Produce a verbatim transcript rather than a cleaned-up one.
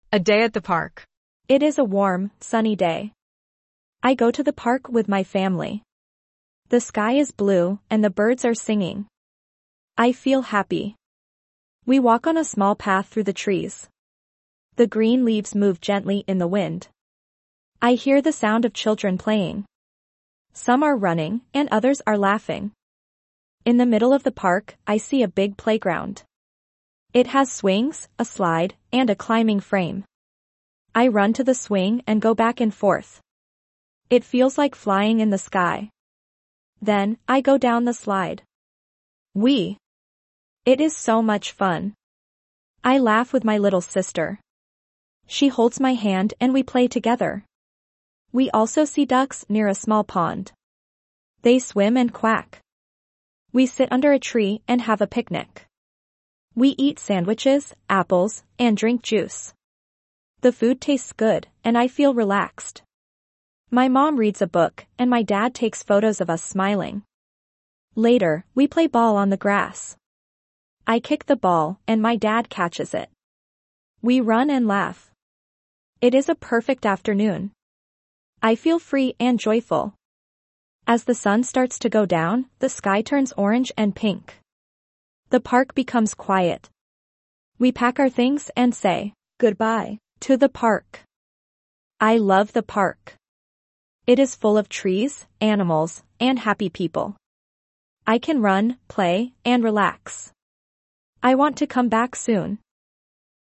A day at the park. It is a warm, sunny day. I go to the park with my family. The sky is blue and the birds are singing. I feel happy. We walk on a small path through the trees. The green leaves move gently in the wind. I hear the sound of children playing. Some are running and others are laughing. In the middle of the park, I see a big playground. It has swings, a slide, and a climbing frame. I run to the swing and go back and forth. It feels like flying in the sky. Then, I go down the slide. We. It is so much fun. I laugh with my little sister. She holds my hand and we play together. We also see ducks near a small pond. They swim and quack. We sit under a tree and have a picnic. We eat sandwiches, apples, and drink juice. The food tastes good, and I feel relaxed. My mom reads a book, and my dad takes photos of us smiling. Later, we play ball on the grass. I kick the ball, and my dad catches it. We run and laugh. It is a perfect afternoon. I feel free and joyful. As the sun starts to go down, the sky turns orange and pink. The park becomes quiet. We pack our things and say, goodbye, to the park. I love the park. It is full of trees, animals, and happy people. I can run, play, and relax. I want to come back soon.